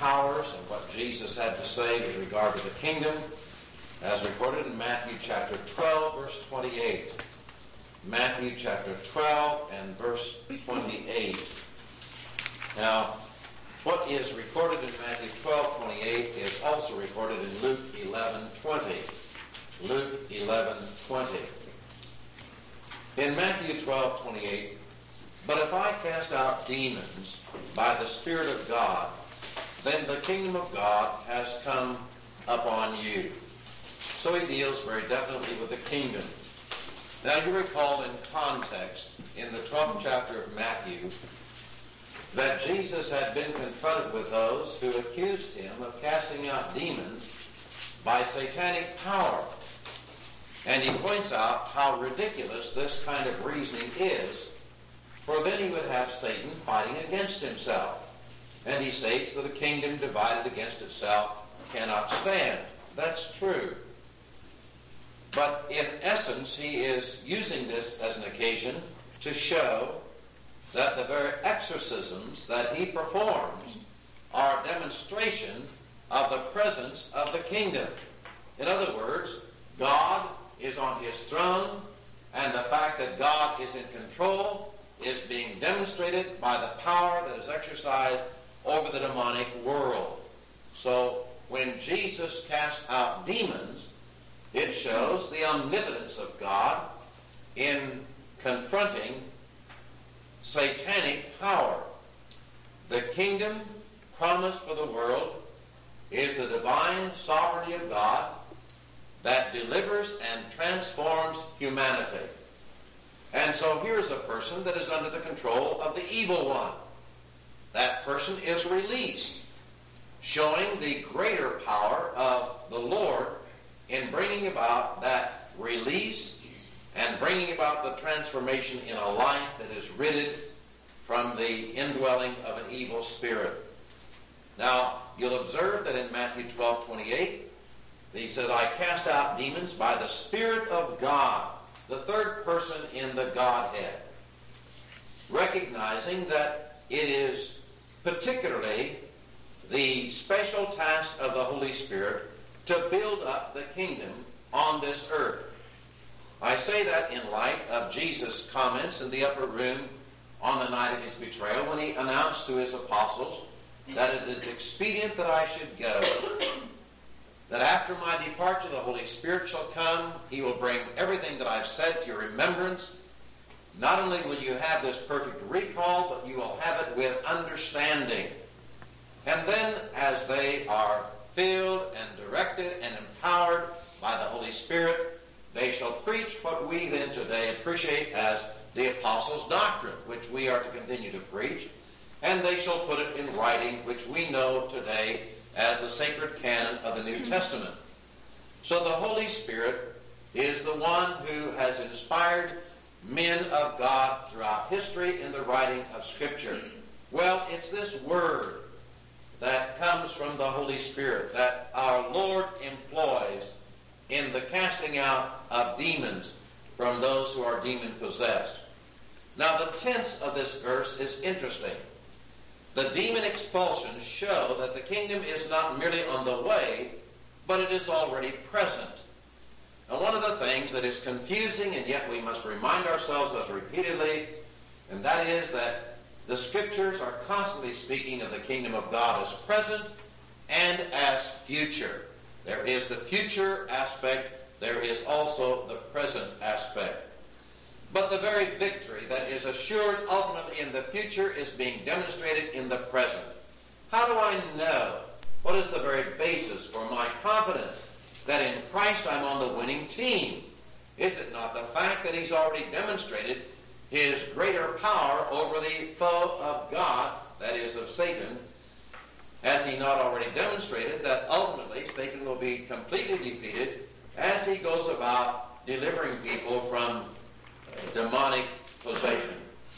powers and what Jesus had to say with regard to the kingdom, as recorded in Matthew chapter 12, verse 28. Matthew chapter 12 and verse 28. Now, what is recorded in Matthew 12:28 is also recorded in Luke 11:20. Luke 11:20. In Matthew 12:28, "But if I cast out demons by the Spirit of God, then the kingdom of God has come upon you." So he deals very definitely with the kingdom. Now you recall in context, in the 12th chapter of Matthew, that Jesus had been confronted with those who accused him of casting out demons by satanic power. And he points out how ridiculous this kind of reasoning is, for then he would have Satan fighting against himself. And he states that a kingdom divided against itself cannot stand. That's true. But in essence, he is using this as an occasion to show that the very exorcisms that he performs are a demonstration of the presence of the kingdom. In other words, God is on his throne, and the fact that God is in control is being demonstrated by the power that is exercised over the demonic world. So when Jesus casts out demons, it shows the omnipotence of God in confronting satanic power. The kingdom promised for the world is the divine sovereignty of God that delivers and transforms humanity. And so here's a person that is under the control of the evil one. That person is released, showing the greater power of the Lord in bringing about that release and bringing about the transformation in a life that is ridded from the indwelling of an evil spirit. Now, you'll observe that in Matthew 12:28, he says, "I cast out demons by the Spirit of God," the third person in the Godhead, recognizing that it is particularly the special task of the Holy Spirit to build up the kingdom on this earth. I say that in light of Jesus' comments in the upper room on the night of his betrayal, when he announced to his apostles that it is expedient that I should go, that after my departure the Holy Spirit shall come, he will bring everything that I've said to your remembrance. Not only will you have this perfect recall, but you will have it with understanding. And then as they are filled and directed and empowered by the Holy Spirit, they shall preach what we then today appreciate as the apostles' doctrine, which we are to continue to preach, and they shall put it in writing, which we know today as the sacred canon of the New Testament. So the Holy Spirit is the one who has inspired men of God throughout history in the writing of Scripture. Well, it's this word that comes from the Holy Spirit that our Lord employs in the casting out of demons from those who are demon-possessed. Now, the tense of this verse is interesting. The demon expulsions show that the kingdom is not merely on the way, but it is already present. And one of the things that is confusing, and yet we must remind ourselves of repeatedly, and that is that the Scriptures are constantly speaking of the kingdom of God as present and as future. There is the future aspect, there is also the present aspect. But the very victory that is assured ultimately in the future is being demonstrated in the present. How do I know? What is the very basis for my confidence that in Christ I'm on the winning team? Is it not the fact that he's already demonstrated his greater power over the foe of God, that is of Satan? Has he not already demonstrated that ultimately Satan will be completely defeated as he goes about delivering people from demonic possession?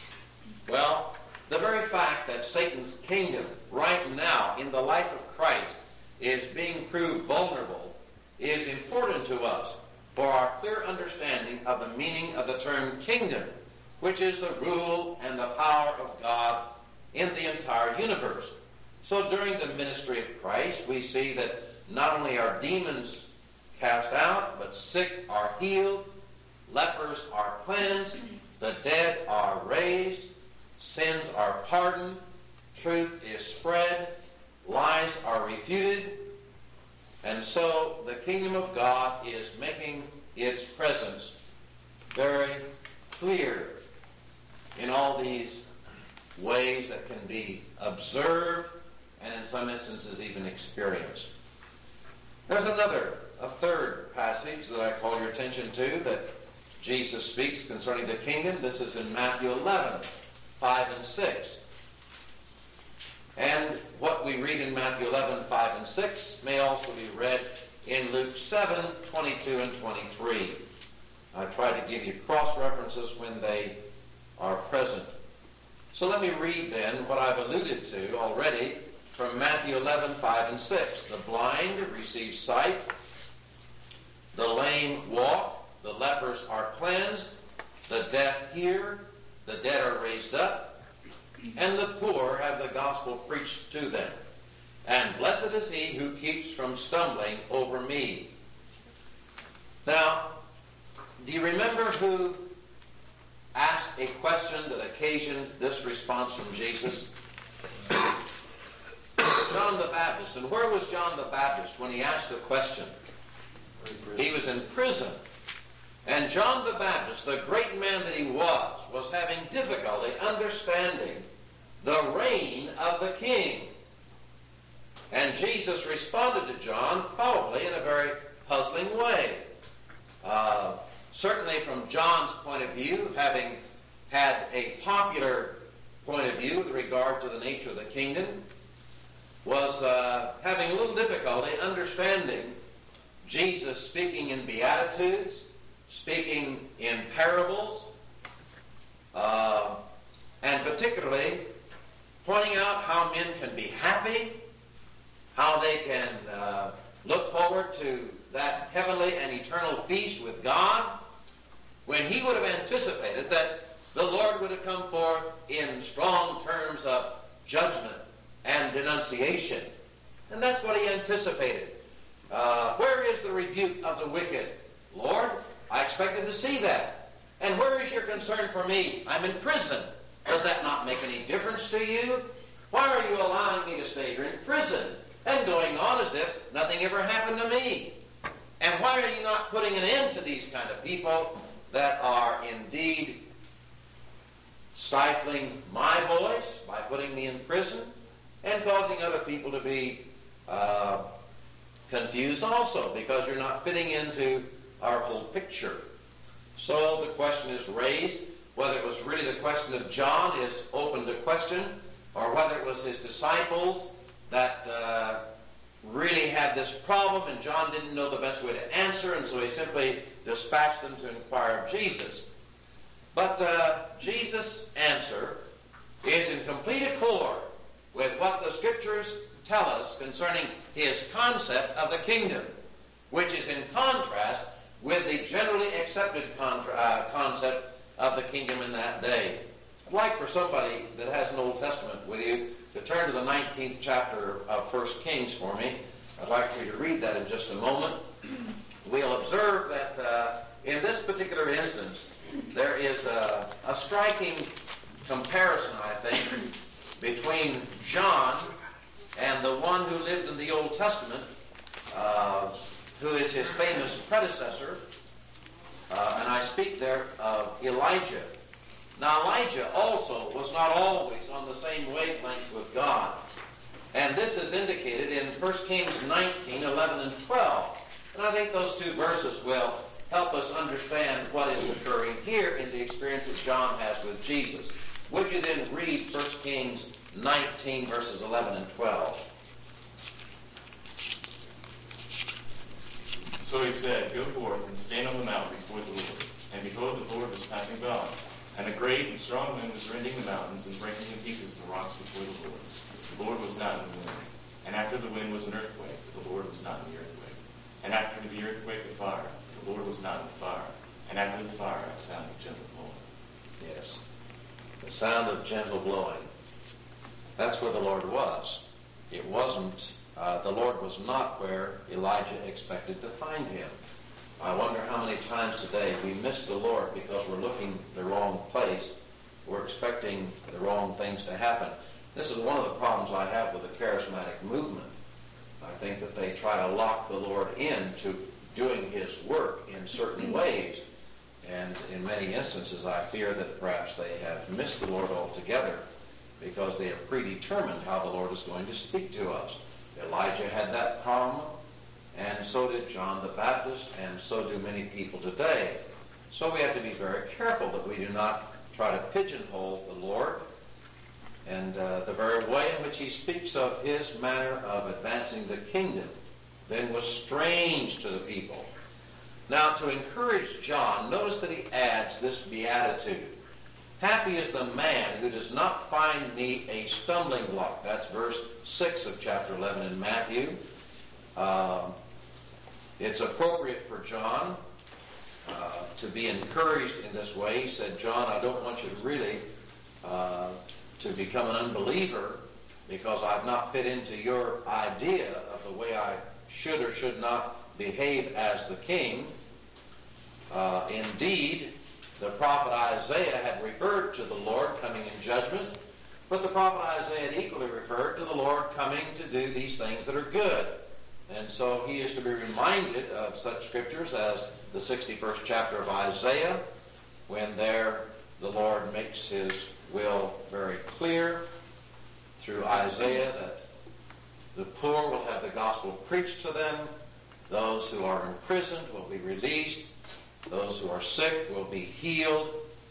Well, the very fact that Satan's kingdom right now in the life of Christ is being proved vulnerable is important to us for our clear understanding of the meaning of the term kingdom, which is the rule and the power of God in the entire universe. So during the ministry of Christ, we see that not only are demons cast out, but sick are healed, lepers are cleansed, the dead are raised, sins are pardoned, truth is spread, lies are refuted, and so the kingdom of God is making its presence very clear in all these ways that can be observed and in some instances even experienced. There's a third passage that I call your attention to that Jesus speaks concerning the kingdom. This is in Matthew 11, 5 and 6. And what we read in Matthew 11, 5 and 6 may also be read in Luke 7, 22 and 23. I try to give you cross-references when they are present. So let me read then what I've alluded to already from Matthew 11, 5 and 6. The blind receive sight, the lame walk, the lepers are cleansed, the deaf hear, the dead are raised up, and the poor have the gospel preached to them. And blessed is he who keeps from stumbling over me. Now, do you remember who asked a question that occasioned this response from Jesus? John the Baptist. And where was John the Baptist when he asked the question? He was in prison. And John the Baptist, the great man that he was having difficulty understanding the reign of the king. And Jesus responded to John probably in a very puzzling way. Certainly from John's point of view, having had a popular point of view with regard to the nature of the kingdom, was having a little difficulty understanding Jesus speaking in Beatitudes, speaking in parables, and particularly pointing out how men can be happy, how they can look forward to that heavenly and eternal feast with God, when he would have anticipated that the Lord would have come forth in strong terms of judgment and denunciation. And that's what he anticipated. Where is the rebuke of the wicked? Lord, I expected to see that. And where is your concern for me? I'm in prison. Does that not make any difference to you? Why are you allowing me to stay here in prison and going on as if nothing ever happened to me? And why are you not putting an end to these kind of people that are indeed stifling my voice by putting me in prison and causing other people to be confused also because you're not fitting into our whole picture? So the question is raised. Whether it was really the question of John is open to question, or whether it was his disciples that really had this problem and John didn't know the best way to answer, and so he simply dispatched them to inquire of Jesus. But Jesus' answer is in complete accord with what the Scriptures tell us concerning his concept of the kingdom, which is in contrast with the generally accepted concept of the kingdom in that day. I'd like for somebody that has an Old Testament with you to turn to the 19th chapter of 1 Kings for me. I'd like for you to read that in just a moment. We'll observe that in this particular instance, there is a striking comparison, I think, between John and the one who lived in the Old Testament, who is his famous predecessor, and I speak there of Elijah. Now, Elijah also was not always on the same wavelength with God. And this is indicated in 1 Kings 19, 11, and 12. And I think those two verses will help us understand what is occurring here in the experience that John has with Jesus. Would you then read 1 Kings 19, verses 11 and 12? So he said, "Go forth and stand on the mountain before the Lord." And behold, the Lord was passing by. And a great and strong wind was rending the mountains and breaking in pieces the rocks before the Lord. The Lord was not in the wind. And after the wind was an earthquake, the Lord was not in the earthquake. And after the earthquake a fire, the Lord was not in the fire. And after the fire a sound of gentle blowing. Yes. The sound of gentle blowing. That's where the Lord was. it wasn't, the Lord was not where Elijah expected to find him. I wonder how many times today we miss the Lord because we're looking the wrong place. We're expecting the wrong things to happen. This is one of the problems I have with the charismatic movement. I think that they try to lock the Lord into doing his work in certain ways. And in many instances, I fear that perhaps they have missed the Lord altogether because they have predetermined how the Lord is going to speak to us. Elijah had that problem, and so did John the Baptist, and so do many people today. So we have to be very careful that we do not try to pigeonhole the Lord. And the very way in which he speaks of his manner of advancing the kingdom then was strange to the people. Now, to encourage John, notice that he adds this beatitude. Happy is the man who does not find me a stumbling block. That's verse 6 of chapter 11 in Matthew. It's appropriate for John to be encouraged in this way. He said, John, I don't want you to really to become an unbeliever because I've not fit into your idea of the way I should or should not behave as the king. Indeed, the prophet Isaiah had referred to the Lord coming in judgment, but the prophet Isaiah had equally referred to the Lord coming to do these things that are good. And so he is to be reminded of such scriptures as the 61st chapter of Isaiah, when there the Lord makes his will very clear through Isaiah that the poor will have the gospel preached to them, those who are imprisoned will be released, those who are sick will be healed.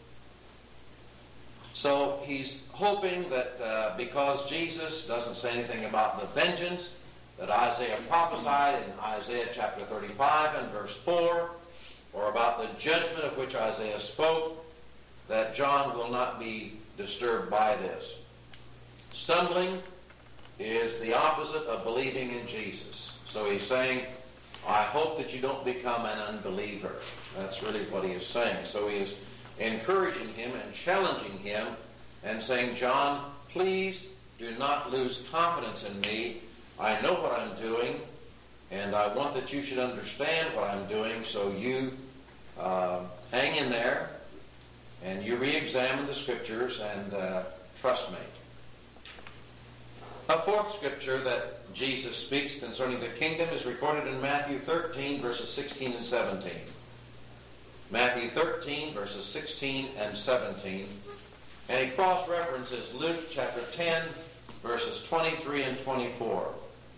So he's hoping that because Jesus doesn't say anything about the vengeance that Isaiah prophesied in Isaiah chapter 35 and verse 4, or about the judgment of which Isaiah spoke, that John will not be disturbed by this. Stumbling is the opposite of believing in Jesus. So he's saying, I hope that you don't become an unbeliever. That's really what he is saying. So he is encouraging him and challenging him and saying, John, please do not lose confidence in me. I know what I'm doing, and I want that you should understand what I'm doing, so you hang in there, and you re-examine the scriptures and trust me. A fourth scripture that Jesus speaks concerning the kingdom is recorded in Matthew 13, verses 16 and 17. Matthew 13, verses 16 and 17. And he cross-references Luke chapter 10, verses 23 and 24.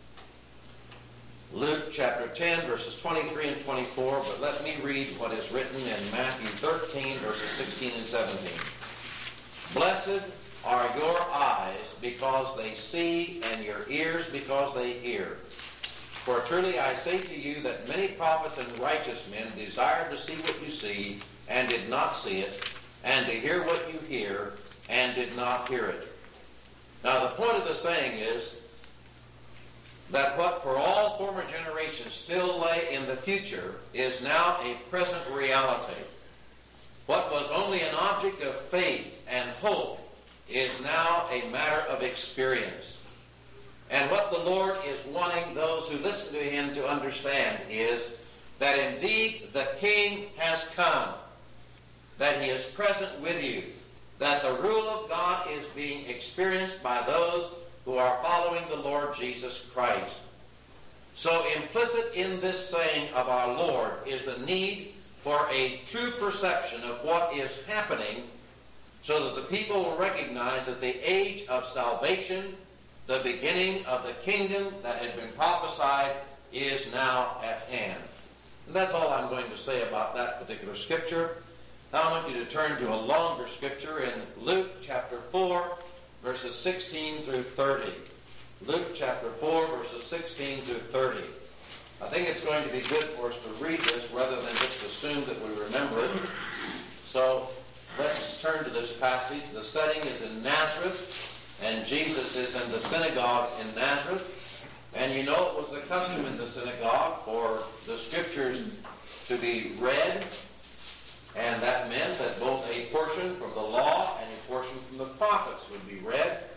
Luke chapter 10, verses 23 and 24, but let me read what is written in Matthew 13, verses 16 and 17. Blessed are your eyes because they see, and your ears because they hear. For truly I say to you that many prophets and righteous men desired to see what you see, and did not see it, and to hear what you hear, and did not hear it. Now the point of the saying is that what for all former generations still lay in the future is now a present reality. What was only an object of faith and hope is now a matter of experience. And what the Lord is wanting those who listen to him to understand is that indeed the King has come, that he is present with you, that the rule of God is being experienced by those who are following the Lord Jesus Christ. So implicit in this saying of our Lord is the need for a true perception of what is happening so that the people will recognize that the age of salvation, the beginning of the kingdom that had been prophesied, is now at hand. And that's all I'm going to say about that particular scripture. Now I want you to turn to a longer scripture in Luke chapter 4, verses 16 through 30. Luke chapter 4, verses 16 through 30. I think it's going to be good for us to read this rather than just assume that we remember it. So let's turn to this passage. The setting is in Nazareth, and Jesus is in the synagogue in Nazareth. And you know it was the custom in the synagogue for the scriptures to be read, and that meant that both a portion from the law and a portion from the prophets would be read.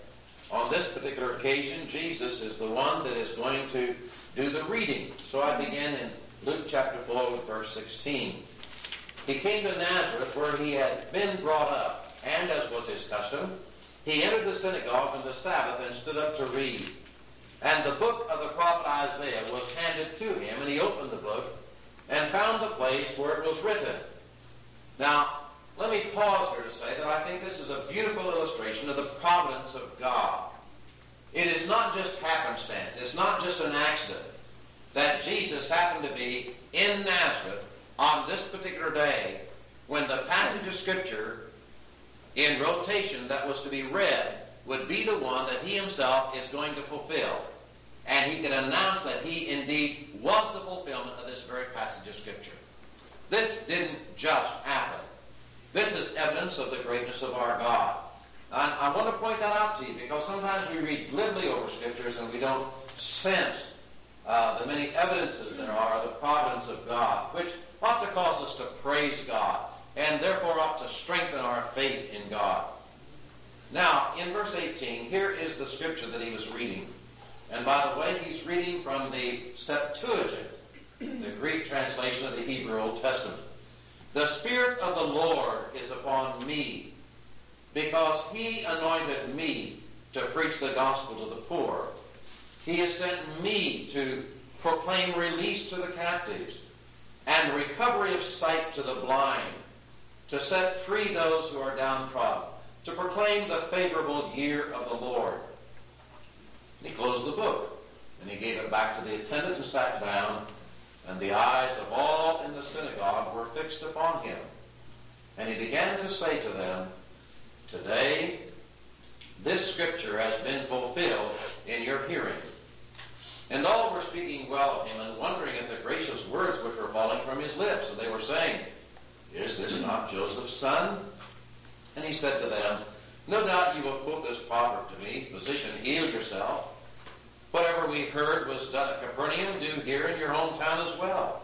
on this particular occasion, Jesus is the one that is going to do the reading. So I begin in Luke chapter 4 with verse 16. He came to Nazareth, where he had been brought up, and as was his custom, he entered the synagogue on the Sabbath and stood up to read. And the book of the prophet Isaiah was handed to him, and he opened the book and found the place where it was written. Now, let me pause here to say that I think this is a beautiful illustration of the providence of God. It is not just happenstance. It's not just an accident that Jesus happened to be in Nazareth on this particular day when the passage of Scripture in rotation that was to be read would be the one that he himself is going to fulfill. And he can announce that he indeed was the fulfillment of this very passage of Scripture. This didn't just happen. This is evidence of the greatness of our God. And I want to point that out to you because sometimes we read glibly over Scriptures and we don't sense the many evidences there are of the providence of God, which ought to cause us to praise God and therefore ought to strengthen our faith in God. Now, in verse 18, here is the Scripture that he was reading. And by the way, he's reading from the Septuagint, the Greek translation of the Hebrew Old Testament. The Spirit of the Lord is upon me, because he anointed me to preach the gospel to the poor. He has sent me to proclaim release to the captives and recovery of sight to the blind, to set free those who are downtrodden, to proclaim the favorable year of the Lord. And he closed the book, and he gave it back to the attendant and sat down, and the eyes of all in the synagogue were fixed upon him. And he began to say to them, today this Scripture has been fulfilled in your hearing. And all were speaking well of him and wondering at the gracious words which were falling from his lips. And they were saying, is this not Joseph's son? And he said to them, no doubt you will quote this proverb to me, physician, heal yourself. Whatever we heard was done at Capernaum, do here in your hometown as well.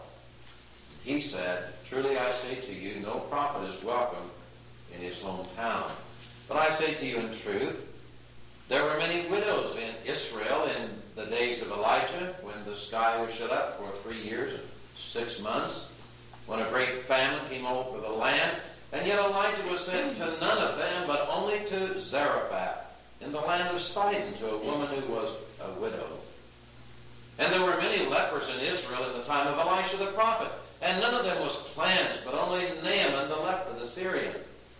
He said, truly I say to you, no prophet is welcome in his hometown. But I say to you in truth, there were many widows in Israel in the days of Elijah, when the sky was shut up for 3 years and 6 months, when a great famine came over the land, and yet Elijah was sent to none of them, but only to Zarephath, in the land of Sidon, to a woman who was a widow. And there were many lepers in Israel in the time of Elisha the prophet, and none of them was cleansed, but only Naaman the leper, the Syrian.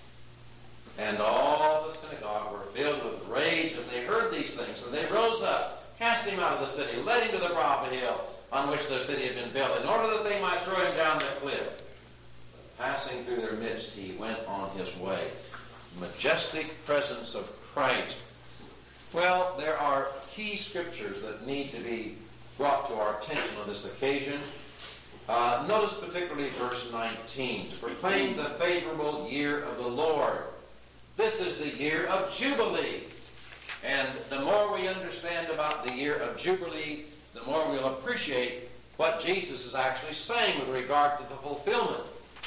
And all the synagogue were filled with rage as they heard these things, and they rose up, cast him out of the city, led him to the brow of the hill on which their city had been built, in order that they might throw him down the cliff. But passing through their midst, he went on his way. Majestic presence of Christ. Well, there are key scriptures that need to be brought to our attention on this occasion. Notice particularly verse 19, to proclaim the favorable year of the Lord. This is the year of Jubilee. And the more we understand about the year of Jubilee, the more we'll appreciate what Jesus is actually saying with regard to the fulfillment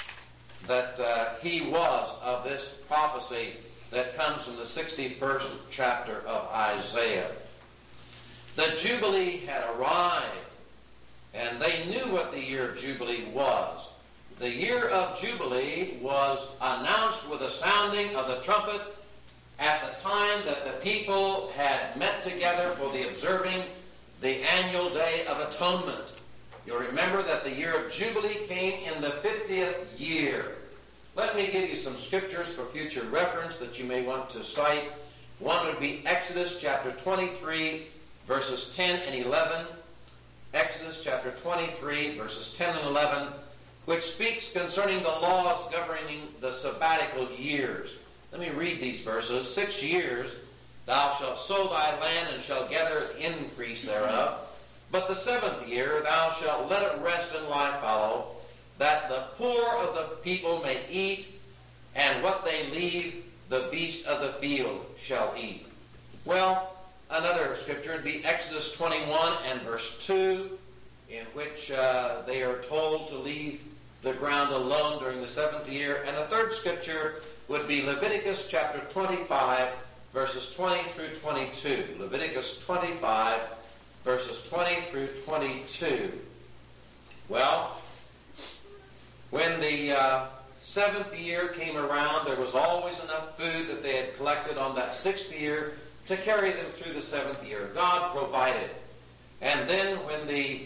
that he was of this prophecy that comes from the 61st chapter of Isaiah. The Jubilee had arrived, and they knew what the year of Jubilee was. The year of Jubilee was announced with the sounding of the trumpet at the time that the people had met together for the observing the annual Day of Atonement. You'll remember that the year of Jubilee came in the 50th year. Let me give you some scriptures for future reference that you may want to cite. One would be Exodus chapter 23, verses 10 and 11. Exodus chapter 23, verses 10 and 11, which speaks concerning the laws governing the sabbatical years. Let me read these verses. 6 years thou shalt sow thy land and shalt gather increase thereof. But the 7th year thou shalt let it rest and lie fallow, that the poor of the people may eat, and what they leave the beast of the field shall eat. Well, another scripture would be Exodus 21 and verse 2, in which they are told to leave the ground alone during the 7th year. And a third scripture would be Leviticus chapter 25 verses 20 through 22. Leviticus 25, verses 20 through 22. Well, when the seventh year came around, there was always enough food that they had collected on that sixth year to carry them through the seventh year. God provided. And then when the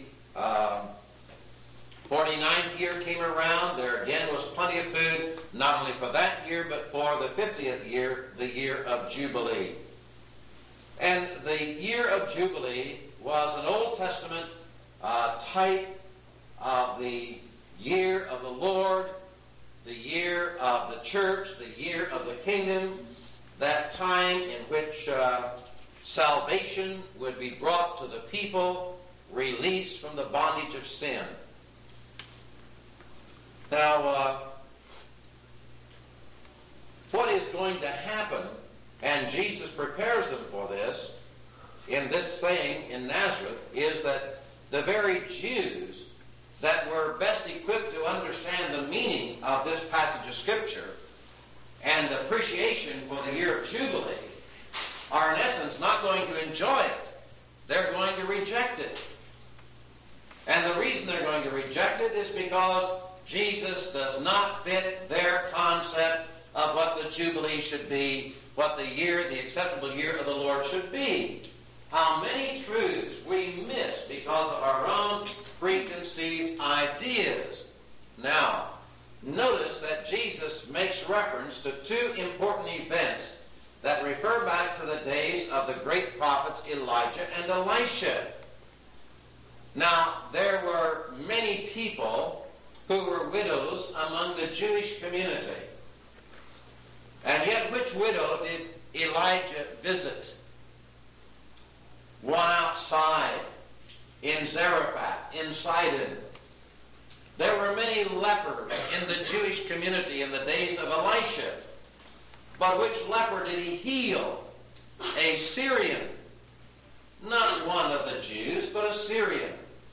49th year came around, there again was plenty of food, not only for that year, but for the 50th year, the year of Jubilee. And the year of Jubilee was an Old Testament type of the year of the Lord, the year of the church, the year of the kingdom, that time in which salvation would be brought to the people, released from the bondage of sin. Now, what is going to happen, and Jesus prepares them for this, in this saying in Nazareth, is that the very Jews that were best equipped to understand the meaning of this passage of Scripture and appreciation for the year of Jubilee are in essence not going to enjoy it. They're going to reject it. And the reason they're going to reject it is because Jesus does not fit their concept of what the Jubilee should be, what the year, the acceptable year of the Lord should be. How many truths we miss because of our own preconceived ideas. Now, notice that Jesus makes reference to two important events that refer back to the days of the great prophets Elijah and Elisha. Now, there were many people who were widows among the Jewish community. And yet, which widow did Elijah visit? One outside in Zarephath, in Sidon. There were many lepers in the Jewish community in the days of Elisha. But which leper did he heal? A Syrian. Not one of the Jews, but a Syrian.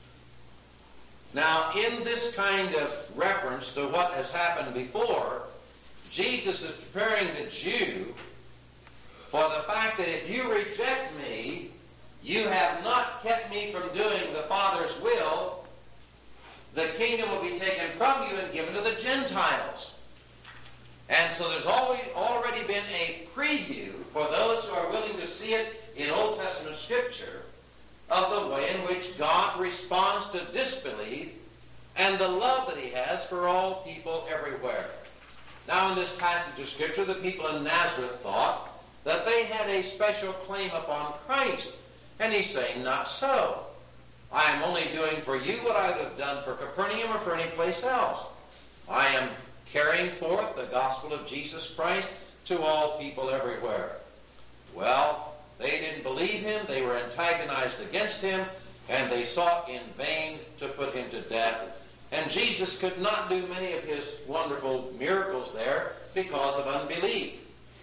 Now, in this kind of reference to what has happened before, Jesus is preparing the Jew for the fact that if you reject me, you have not kept me from doing the Father's will. The kingdom will be taken from you and given to the Gentiles. And so there's already been a preview for those who are willing to see it in Old Testament Scripture of the way in which God responds to disbelief and the love that he has for all people everywhere. Now, in this passage of Scripture, the people in Nazareth thought that they had a special claim upon Christ. And he's saying, not so. I am only doing for you what I would have done for Capernaum or for any place else. I am carrying forth the gospel of Jesus Christ to all people everywhere. Well, they didn't believe him, they were antagonized against him, and they sought in vain to put him to death. And Jesus could not do many of his wonderful miracles there because of unbelief.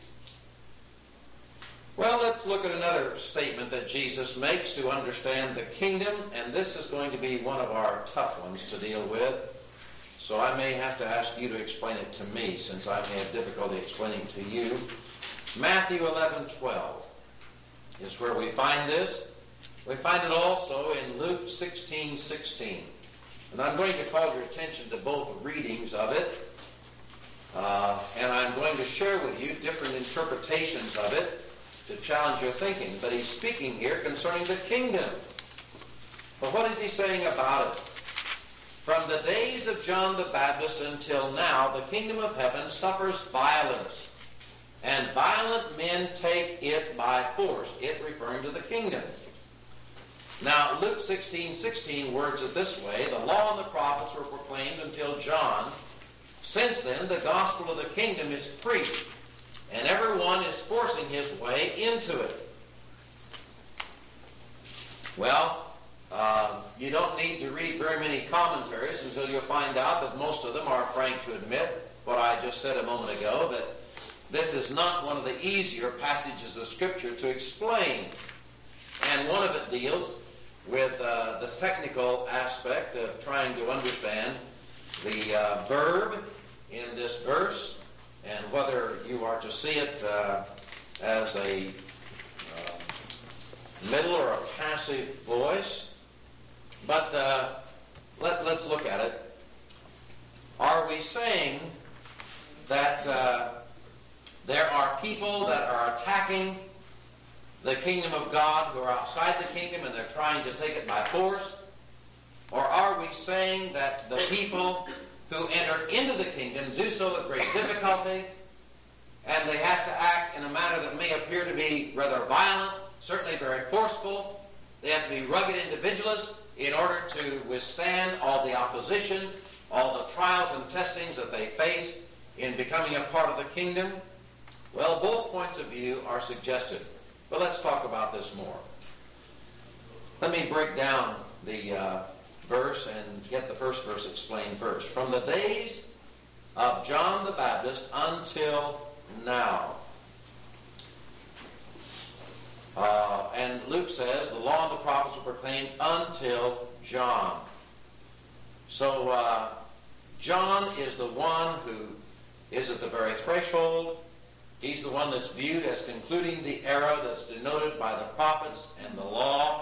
Well, let's look at another statement that Jesus makes to understand the kingdom, and this is going to be one of our tough ones to deal with. So I may have to ask you to explain it to me, since I may have difficulty explaining to you. Matthew 11:12 is where we find this. We find it also in Luke 16:16. And I'm going to call your attention to both readings of it. And I'm going to share with you different interpretations of it to challenge your thinking. But he's speaking here concerning the kingdom. But what is he saying about it? From the days of John the Baptist until now, the kingdom of heaven suffers violence, and violent men take it by force. It referring to the kingdom. Now, Luke 16:16 words it this way: the law and the prophets were proclaimed until John. Since then, the gospel of the kingdom is preached, and everyone is forcing his way into it. Well, you don't need to read very many commentaries until you'll find out that most of them are frank to admit what I just said a moment ago, that this is not one of the easier passages of Scripture to explain. And one of it deals with the technical aspect of trying to understand the verb in this verse, and whether you are to see it as a middle or a passive voice. But let's look at it. Are we saying that there are people that are attacking the kingdom of God who are outside the kingdom and they're trying to take it by force? Or are we saying that the people who enter into the kingdom do so with great difficulty, and they have to act in a manner that may appear to be rather violent, certainly very forceful? They have to be rugged individualists in order to withstand all the opposition, all the trials and testings that they face in becoming a part of the kingdom? Well, both points of view are suggested. But let's talk about this more. Let me break down the verse and get the first verse explained first. From the days of John the Baptist until now. And Luke says, the law and the prophets were proclaimed until John. So John is the one who is at the very threshold. He's the one that's viewed as concluding the era that's denoted by the prophets and the law.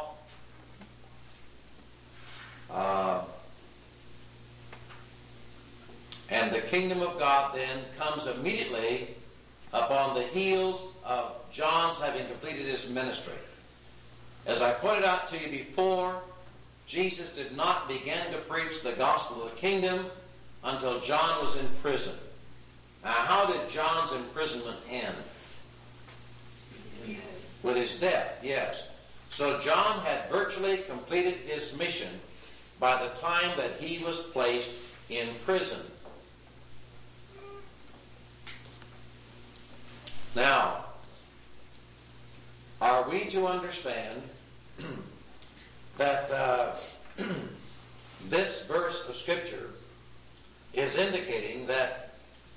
And the kingdom of God then comes immediately upon the heels of John's having completed his ministry. As I pointed out to you before, Jesus did not begin to preach the gospel of the kingdom until John was in prison. Now, how did John's imprisonment end? With his death, yes. So John had virtually completed his mission by the time that he was placed in prison. Now, are we to understand that this verse of Scripture is indicating that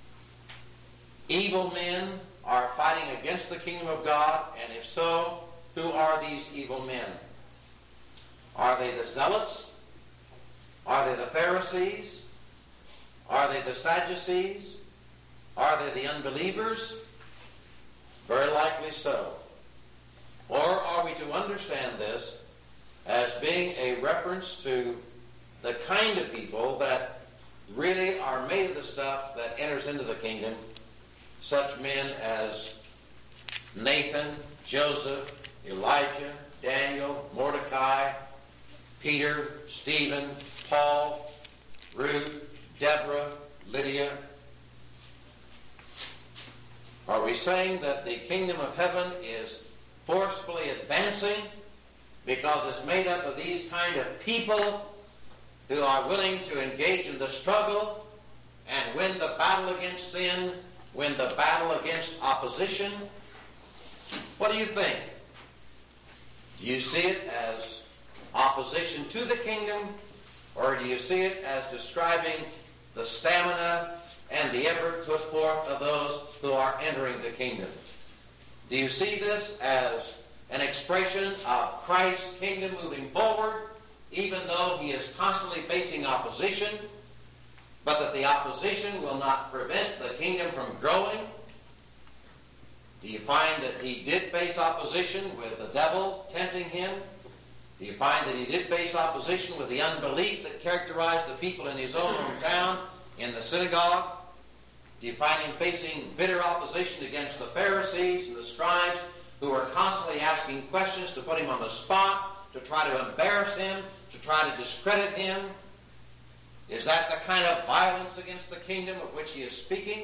evil men are fighting against the kingdom of God? And if so, who are these evil men? Are they the Zealots? Are they the Pharisees? Are they the Sadducees? Are they the unbelievers? Very likely so. Or are we to understand this as being a reference to the kind of people that really are made of the stuff that enters into the kingdom, such men as Nathan, Joseph, Elijah, Daniel, Mordecai, Peter, Stephen, Paul, Ruth, Deborah, Lydia? Are we saying that the kingdom of heaven is forcefully advancing because it's made up of these kind of people who are willing to engage in the struggle and win the battle against sin, win the battle against opposition? What do you think? Do you see it as opposition to the kingdom, or do you see it as describing the stamina and the effort put forth of those who are entering the kingdom? Do you see this as an expression of Christ's kingdom moving forward, even though he is constantly facing opposition, but that the opposition will not prevent the kingdom from growing? Do you find that he did face opposition with the devil tempting him? Do you find that he did face opposition with the unbelief that characterized the people in his own hometown, in the synagogue? Do you find him facing bitter opposition against the Pharisees and the scribes who were constantly asking questions to put him on the spot, to try to embarrass him, to try to discredit him? Is that the kind of violence against the kingdom of which he is speaking?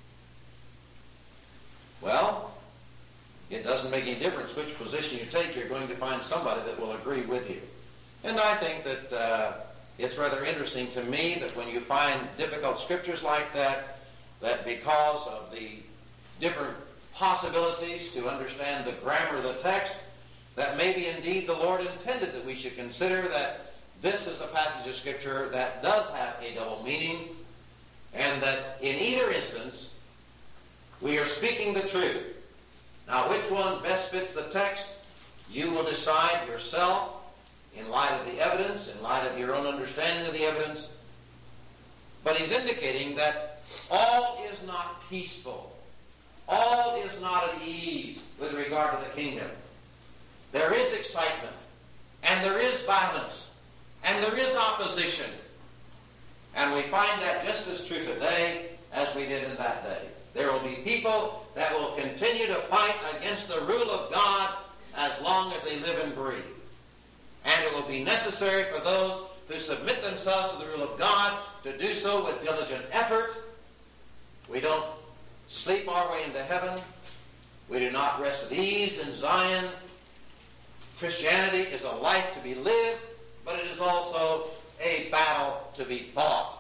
Well, it doesn't make any difference which position you take. You're going to find somebody that will agree with you. And I think that it's rather interesting to me that when you find difficult scriptures like that because of the different possibilities to understand the grammar of the text, that maybe indeed the Lord intended that we should consider that this is a passage of Scripture that does have a double meaning, and that in either instance we are speaking the truth. Now, which one best fits the text, you will decide yourself in light of the evidence, in light of your own understanding of the evidence. But he's indicating that all is not peaceful all is not at ease with regard to the kingdom. There is excitement, and there is violence, and there is opposition. And we find that just as true today as we did in that day. There will be people that will continue to fight against the rule of God as long as they live and breathe. And it will be necessary for those who submit themselves to the rule of God to do so with diligent effort. We don't sleep our way into heaven. We do not rest at ease in Zion. Christianity is a life to be lived, but it is also a battle to be fought.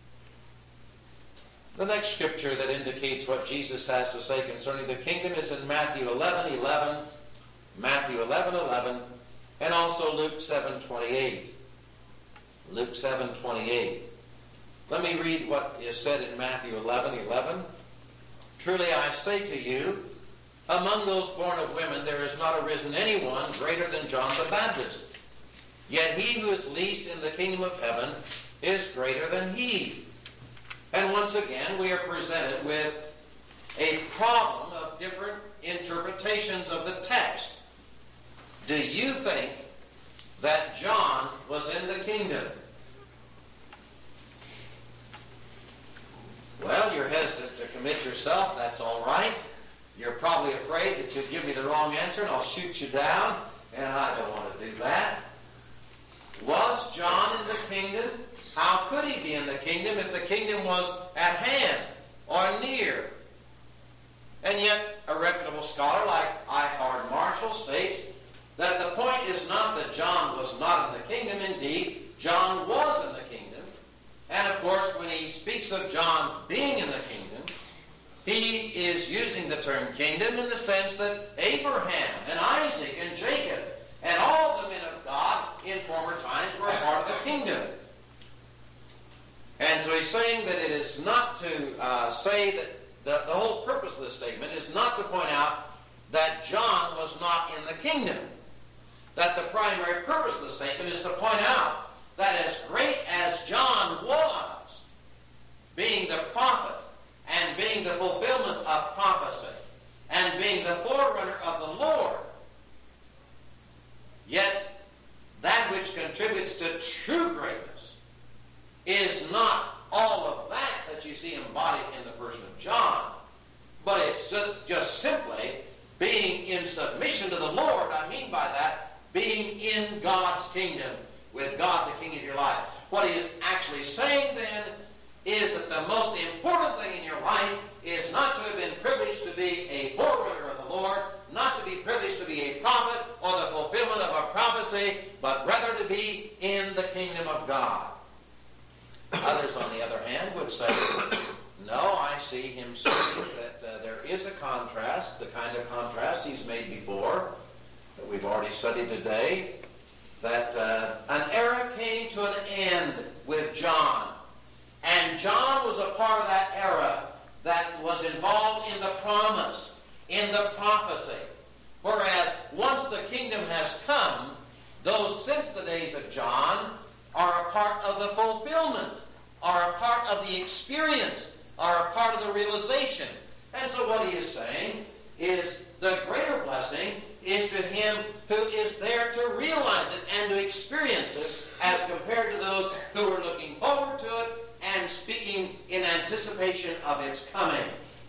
The next scripture that indicates what Jesus has to say concerning the kingdom is in Matthew 11:11, Matthew 11:11, and also Luke 7:28. Luke 7:28. Let me read what is said in Matthew 11:11. Truly I say to you, among those born of women there has not arisen anyone greater than John the Baptist. Yet he who is least in the kingdom of heaven is greater than he. And once again, we are presented with a problem of different interpretations of the text. Do you think that John was in the kingdom? Well, you're hesitant to commit yourself. That's all right. You're probably afraid that you'll give me the wrong answer and I'll shoot you down, and I don't want to do that. Was John in the kingdom? How could he be in the kingdom if the kingdom was at hand or near? And yet, a reputable scholar like I. Howard Marshall states that the point is not that John was not in the kingdom. Indeed, John was in the kingdom. And of course, when he speaks of John being in the kingdom, he is using the term kingdom in the sense that Abraham and Isaac and Jacob and all the men of God in former times were a part of the kingdom. And so he's saying that it is not to say that the whole purpose of this statement is not to point out that John was not in the kingdom. That the primary purpose of the statement is to point out that as great as John was, being the prophet and being the fulfillment of prophecy and being the forerunner of the Lord, yet that which contributes to true greatness is not all of that you see embodied in the person of John, but it's just simply being in submission to the Lord. I mean by that, being in God's kingdom, with God the King of your life. What he is actually saying then is that the most important thing in your life is not to have been privileged to be a forerunner of the Lord, not to be privileged to be a prophet or the fulfillment of a prophecy, but rather to be in the kingdom of God. Others, on the other hand, would say, no, I see him saying that there is a contrast, the kind of contrast he's made before, that we've already studied today, that an era came to an end with John. And John was a part of that era that was involved in the promise, in the prophecy. Whereas once the kingdom has come, those since the days of John are a part of the fulfillment, are a part of the experience, are a part of the realization. And so what he is saying is the greater blessing is to him who is there to realize it and to experience it as compared to those who are looking forward to it and speaking in anticipation of its coming.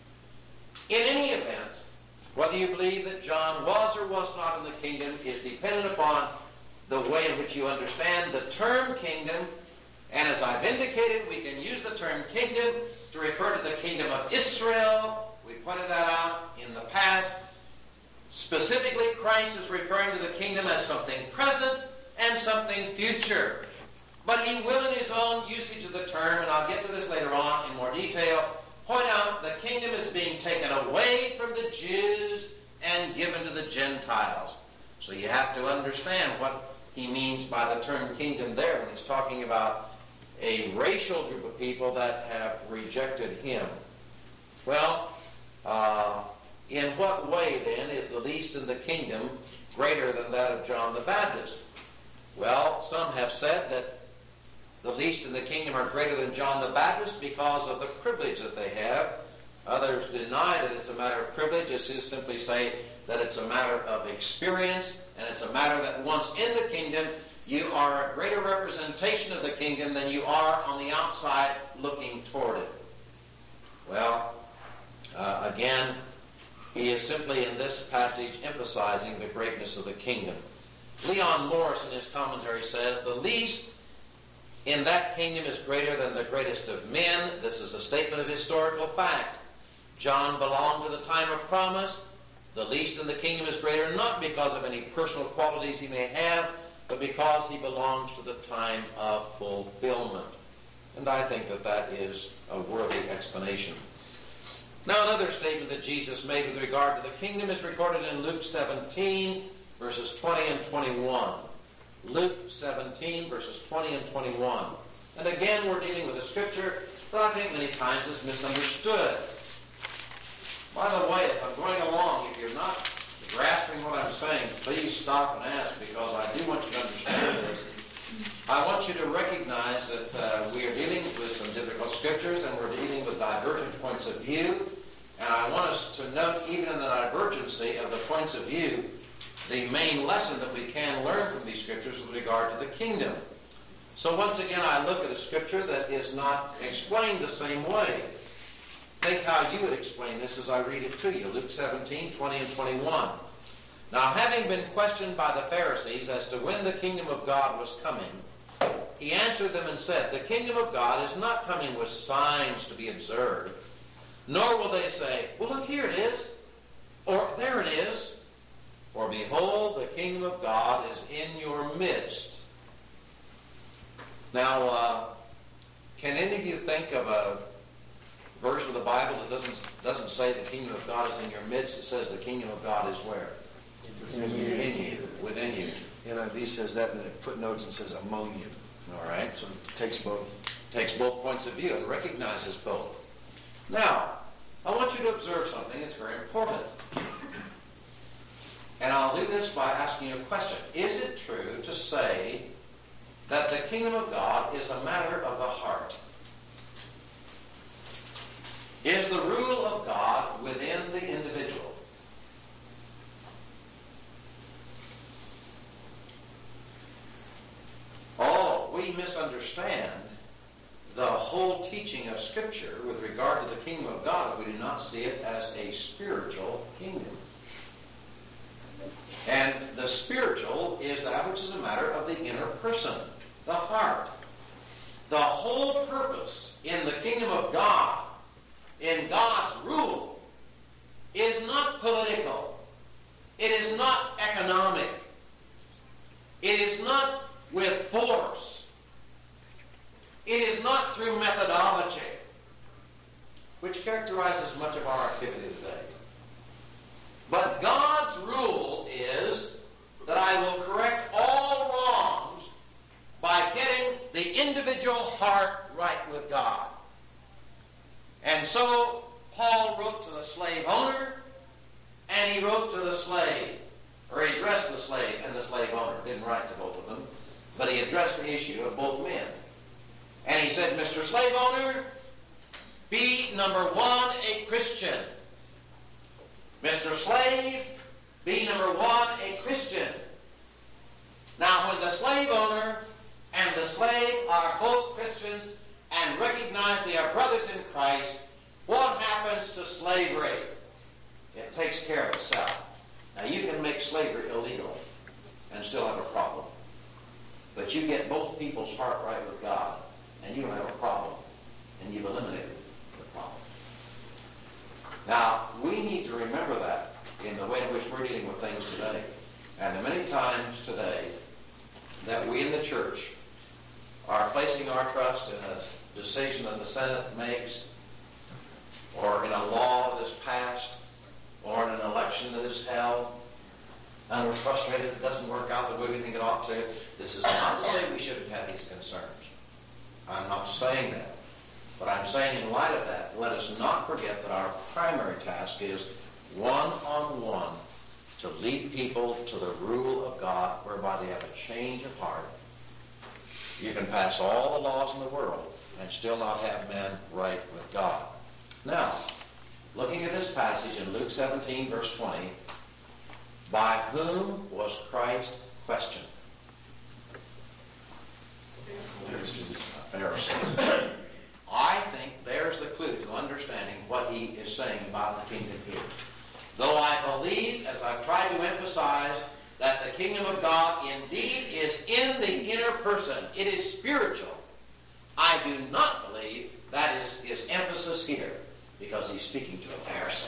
In any event, whether you believe that John was or was not in the kingdom is dependent upon the way in which you understand the term kingdom. And as I've indicated, we can use the term kingdom to refer to the kingdom of Israel. We pointed that out in the past. Specifically, Christ is referring to the kingdom as something present and something future. But he will, in his own usage of the term, and I'll get to this later on in more detail, point out the kingdom is being taken away from the Jews and given to the Gentiles. So you have to understand what he means by the term kingdom there when he's talking about a racial group of people that have rejected him. Well, in what way, then, is the least in the kingdom greater than that of John the Baptist? Well, some have said that the least in the kingdom are greater than John the Baptist because of the privilege that they have Others deny that it's a matter of privilege. It's just simply say that it's a matter of experience, and it's a matter that once in the kingdom, you are a greater representation of the kingdom than you are on the outside looking toward it. Well, again, he is simply in this passage emphasizing the greatness of the kingdom. Leon Morris in his commentary says, the least in that kingdom is greater than the greatest of men. This is a statement of historical fact. John belonged to the time of promise. The least in the kingdom is greater not because of any personal qualities he may have, but because he belongs to the time of fulfillment. And I think that that is a worthy explanation. Now, another statement that Jesus made with regard to the kingdom is recorded in Luke 17, verses 20 and 21. Luke 17, verses 20 and 21. And again, we're dealing with a scripture that I think many times is misunderstood. By the way, as I'm going along, if you're not grasping what I'm saying, please stop and ask, because I do want you to understand this. I want you to recognize that we are dealing with some difficult scriptures, and we're dealing with divergent points of view. And I want us to note, even in the divergency of the points of view, the main lesson that we can learn from these scriptures with regard to the kingdom. So once again, I look at a scripture that is not explained the same way. Think how you would explain this as I read it to you. Luke 17, 20 and 21. Now, having been questioned by the Pharisees as to when the kingdom of God was coming, he answered them and said, the kingdom of God is not coming with signs to be observed, nor will they say, well, look, here it is, or there it is. For behold, the kingdom of God is in your midst. Now, can any of you think of a version of the Bible that doesn't say the kingdom of God is in your midst? It says the kingdom of God is where? In you. Within you. NIV says that, and then it footnotes and says among you. All right. So it takes both. Takes both points of view and recognizes both. Now, I want you to observe something that's very important. And I'll do this by asking you a question. Is it true to say that the kingdom of God is a matter of the heart? Is the rule of God within the individual? Oh, we misunderstand the whole teaching of Scripture with regard to the kingdom of God if we do not see it as a spiritual kingdom. And the spiritual is that which is a matter of the inner person, the heart. The whole purpose in the kingdom of God, in God's rule, is not political. It is not economic. It is not with force. It is not through methodology, which characterizes much of our activity today. But God's rule is that I will correct all wrongs by getting the individual heart right with God. And so Paul wrote to the slave owner, and he wrote to the slave, or he addressed the slave and the slave owner. Didn't write to both of them, but he addressed the issue of both men. And he said, Mr. Slave Owner, be, number one, a Christian. Mr. Slave, be, number one, a Christian. Now, when the slave owner and the slave are both Christians and recognize they are brothers in Christ, what happens to slavery? It takes care of itself. Now, you can make slavery illegal and still have a problem. But you get both people's heart right with God, and you don't have a problem. And you've eliminated the problem. Now, we need to remember that in the way in which we're dealing with things today. And the many times today that we in the church are placing our trust in a decision that the Senate makes, or in a law that is passed, or in an election that is held, and we're frustrated it doesn't work out the way we think it ought to. This is not to say we shouldn't have these concerns. I'm not saying that. But I'm saying in light of that, let us not forget that our primary task is one-on-one to lead people to the rule of God whereby they have a change of heart. You can pass all the laws in the world and still not have men right with God. Now, looking at this passage in Luke 17, verse 20, by whom was Christ questioned? Pharisees. I think there's the clue to understanding what he is saying about the kingdom here. Though I believe, as I've tried to emphasize, that the kingdom of God indeed is in the inner person, it is spiritual, I do not believe that is his emphasis here, because he's speaking to a Pharisee.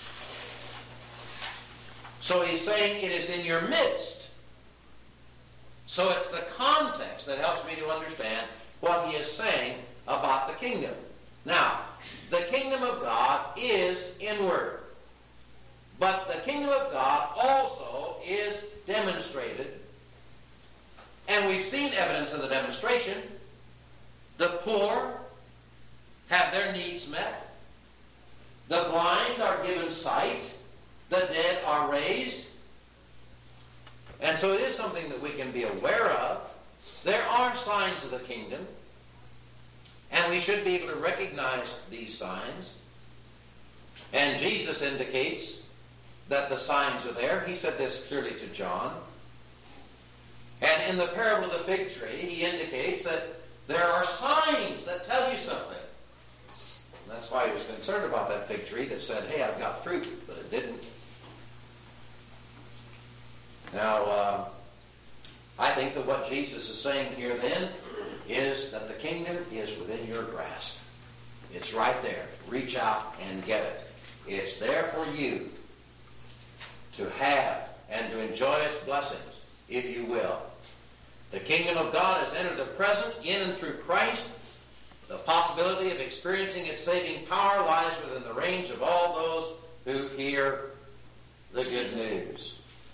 So he's saying it is in your midst. So it's the context that helps me to understand what he is saying about the kingdom. Now, the kingdom of God is inward. But the kingdom of God also is demonstrated. And we've seen evidence of the demonstration. The poor have their needs met. The blind are given sight. The dead are raised. And so it is something that we can be aware of. There are signs of the kingdom. And we should be able to recognize these signs. And Jesus indicates that the signs are there. He said this clearly to John. And in the parable of the fig tree, he indicates that there are signs that tell you something. And that's why he was concerned about that fig tree that said, hey, I've got fruit, but it didn't. Now, I think that what Jesus is saying here then is that the kingdom is within your grasp. It's right there. Reach out and get it. It's there for you to have and to enjoy its blessings, if you will. The kingdom of God has entered the present in and through Christ. The possibility of experiencing its saving power lies within the range of all those who hear the good news.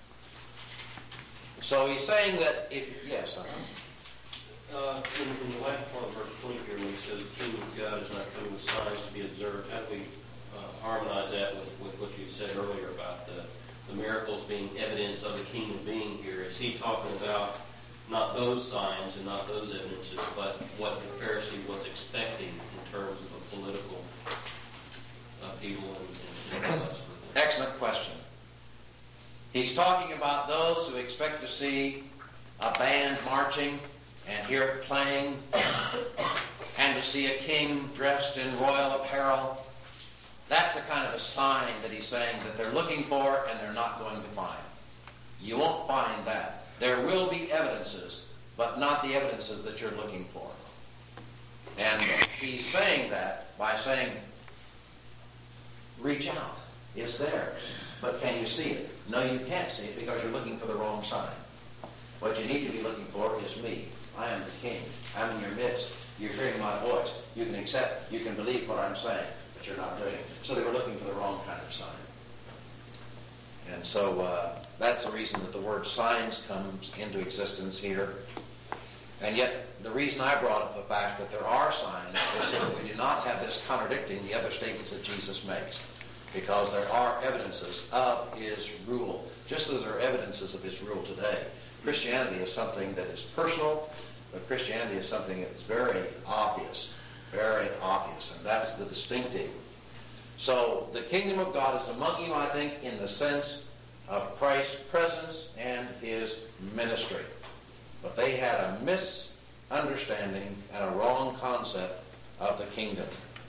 So he's saying that if... Yes, in the last part of verse 20 here, when he says the kingdom of God is not coming with signs to be observed, how do we harmonize that with what you said earlier about the miracles being evidence of the kingdom being here? Is he talking about not those signs and not those evidences, but what the Pharisee was expecting in terms of a political upheaval and that sort of thing? Excellent question. He's talking about those who expect to see a band marching and hear it playing, and to see a king dressed in royal apparel. That's a kind of a sign that he's saying that they're looking for and they're not going to find. You won't find that. There will be evidences, but not the evidences that you're looking for. And he's saying that by saying, reach out. It's there. But can you see it? No, you can't see it because you're looking for the wrong sign. What you need to be looking for is me. I am the king. I'm in your midst. You're hearing my voice. You can accept, you can believe what I'm saying, but you're not doing it. So they were looking for the wrong kind of sign. And so that's the reason that the word signs comes into existence here. And yet the reason I brought up the fact that there are signs is so that we do not have this contradicting the other statements that Jesus makes. Because there are evidences of his rule, just as there are evidences of his rule today. Christianity is something that is personal, but Christianity is something that's very obvious, and that's the distinctive. So the kingdom of God is among you, I think, in the sense of Christ's presence and his ministry. But they had a misunderstanding and a wrong concept of the kingdom.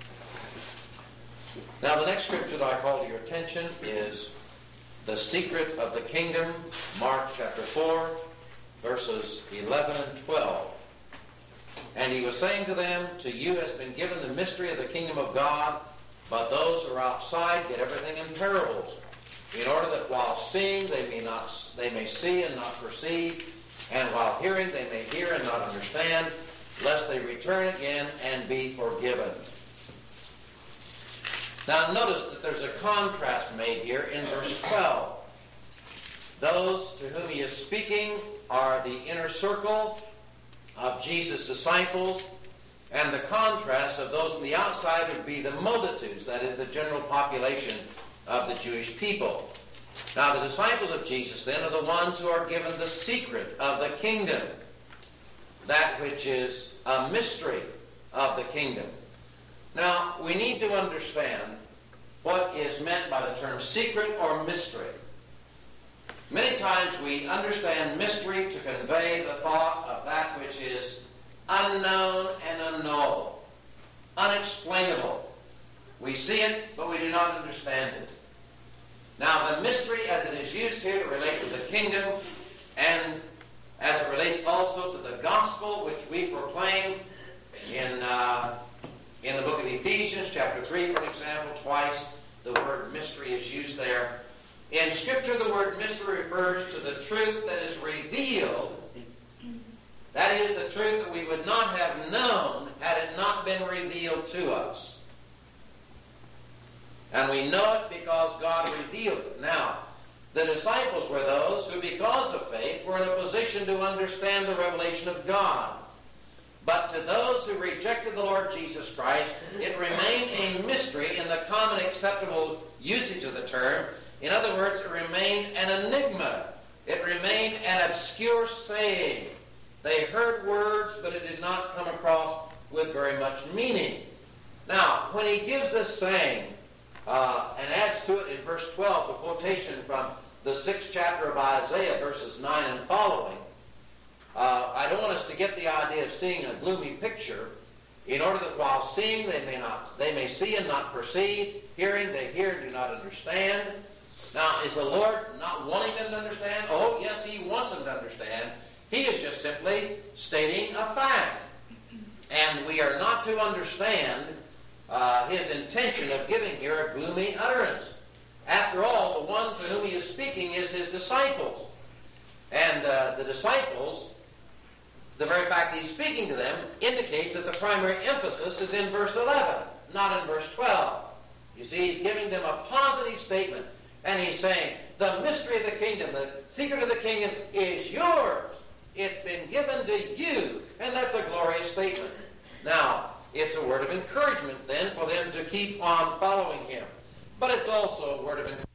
Now, the next scripture that I call to your attention is the secret of the kingdom, Mark chapter 4, verses 11 and 12. And he was saying to them, to you has been given the mystery of the kingdom of God, but those who are outside get everything in parables, in order that while seeing they may see and not perceive, and while hearing they may hear and not understand, lest they return again and be forgiven. Now notice that there's a contrast made here in verse 12. Those to whom he is speaking are the inner circle of Jesus' disciples, and the contrast of those on the outside would be the multitudes, that is, the general population of the Jewish people. Now the disciples of Jesus then are the ones who are given the secret of the kingdom, that which is a mystery of the kingdom. Now, we need to understand what is meant by the term secret or mystery. Many times we understand mystery to convey the thought of that which is unknown and unknowable, unexplainable. We see it, but we do not understand it. Now, the mystery as it is used here to relate to the kingdom, and as it relates also to the gospel which we proclaim in the book of Ephesians, chapter 3, for example, twice the word mystery is used there. In Scripture, the word mystery refers to the truth that is revealed. That is, the truth that we would not have known had it not been revealed to us. And we know it because God revealed it. Now, the disciples were those who, because of faith, were in a position to understand the revelation of God. But to those who rejected the Lord Jesus Christ, it remained a mystery in the common acceptable usage of the term. In other words, it remained an enigma. It remained an obscure saying. They heard words, but it did not come across with very much meaning. Now, when he gives this saying, and adds to it in verse 12, the quotation from the 6th chapter of Isaiah, verses 9 and following, I don't want us to get the idea of seeing a gloomy picture, in order that while seeing they may see and not perceive, hearing they hear and do not understand. Now, is the Lord not wanting them to understand? Oh, yes, he wants them to understand. He is just simply stating a fact. And we are not to understand his intention of giving here a gloomy utterance. After all, the one to whom he is speaking is his disciples. And the disciples, the very fact that he's speaking to them, indicates that the primary emphasis is in verse 11, not in verse 12. You see, he's giving them a positive statement. And he's saying, the mystery of the kingdom, the secret of the kingdom is yours. It's been given to you. And that's a glorious statement. Now, it's a word of encouragement then for them to keep on following him. But it's also a word of encouragement